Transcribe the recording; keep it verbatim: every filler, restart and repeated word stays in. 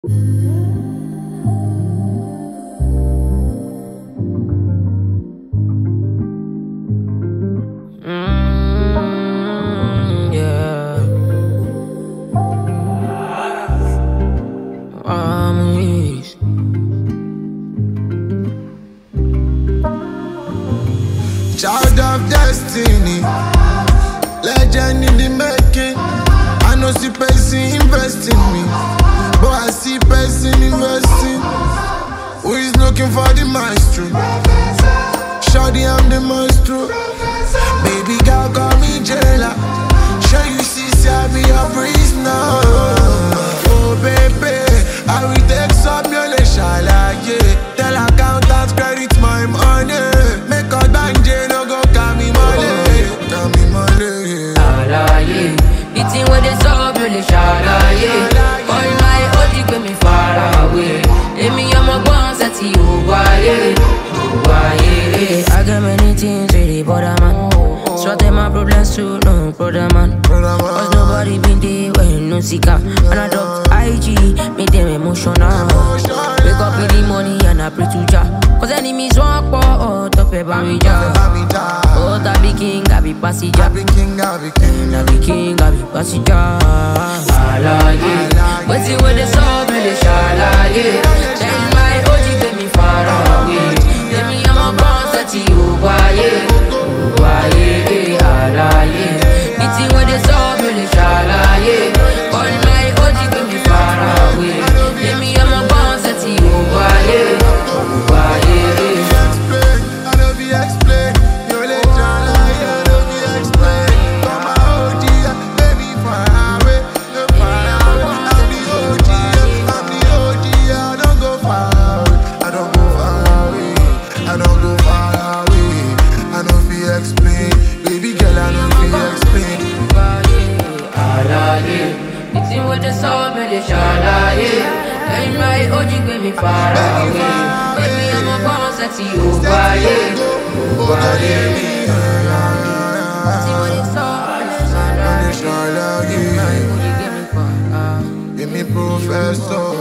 Mm, yeah. Armies. Child of destiny, legend in the making. I know see person invest in me, but I see person investing. Who is looking for the maestro? Shawty, I'm the maestro. Baby girl, call me jailer. Sure you see, say I be a prisoner. Oh baby, I will take some your shala, yeah. Tell accountant credit my money. Make a banje, no go call me money. Call me money. Alaye, the thing where they saw really shalaye. All my O G get me far away. Emi I'm a boss at you, why? Why? I got many things really bother man. Sort them my problems too, no brother man. Cause nobody been there when no seeker. And I dropped I G, make them emotional. Wake up in the morning and I pray to Jah. Cause enemies walk for oh, top of me Jah. Oh, I be king, I be passenger. I be king, I be king, I be king, I be passenger. Alaye, but see when they saw me, they shalaye. Tell my O G get me far away. Tell me I'm a boss at you, why? Why? Alaye, the thing when they saw me, they shalaye. All my O G get me far away. Tell me I'm a boss at you, why? Why? I don't be explain. You're late, I don't be explain. Come my O G, baby, far away, no far away. I'm the O G, I'm the O G. I don't go far away, I don't go far away, I don't go far away. I don't feel explain, baby girl, I don't feel explain. Alaye, the thing with the soul, me the shalaye. And my O G get me far away. Baby, I'm a boss at you, why? Why? The thing with the soul, me the shalaye. My O G get me far away. Give me professor.